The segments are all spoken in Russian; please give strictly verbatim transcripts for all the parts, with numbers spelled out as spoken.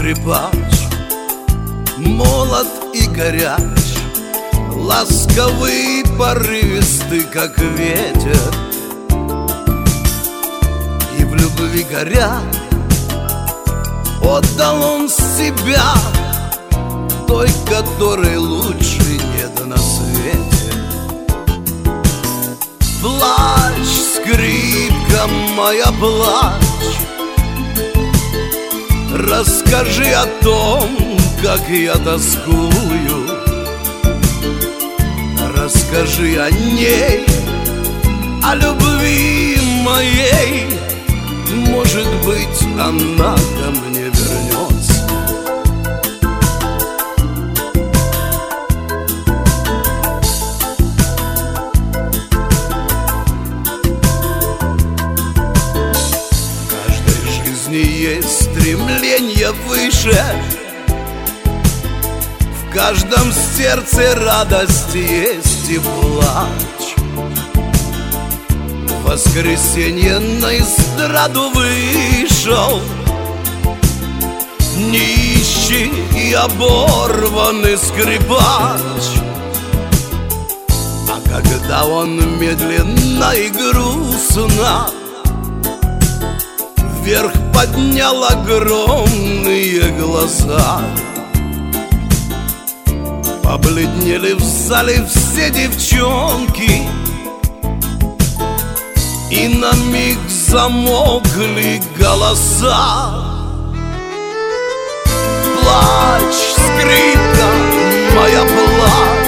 скрипач, молод и горяч, ласковый и порывистый, как ветер. И в любви горя отдал он себя той, которой лучше нет на свете. Плачь, скрипка моя, плачь, расскажи о том, как я тоскую. Расскажи о ней, о любви моей. Может быть, она ко мне вернется. В каждой жизни есть стремление выше, в каждом сердце радость есть и плач. В воскресенье на эстраду вышел нищий и оборванный скрипач. А когда он медленно и грустно вверх поднял огромные глаза, побледнели в зале все девчонки, и на миг замолкли голоса. Плачь, скрипка моя, плачь,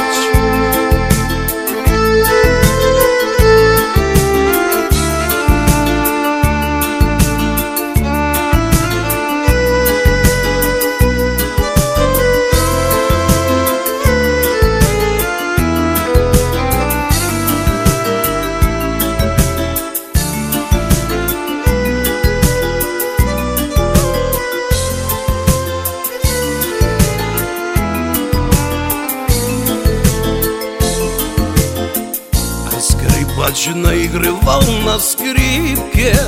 скрипач наигрывал на скрипке,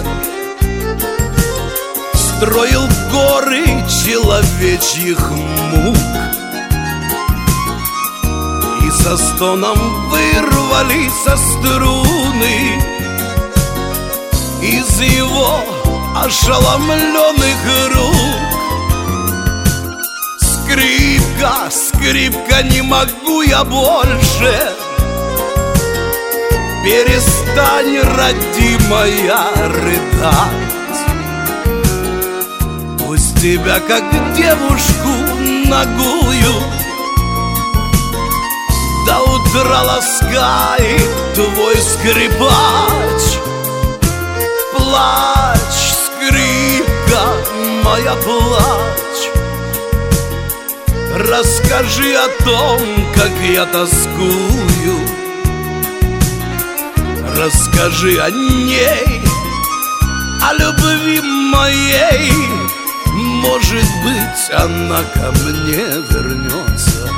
строил горы человечьих мук, и со стоном вырвались со струны из его ошеломленных рук. Скрипка, скрипка, не могу я больше. Перестань, родимая, рыдать. Пусть тебя, как девушку нагую, до утра ласкает твой скрипач. Плачь, скрипка моя, плачь, расскажи о том, как я тоскую. Расскажи о ней, о любви моей. Может быть, она ко мне вернется.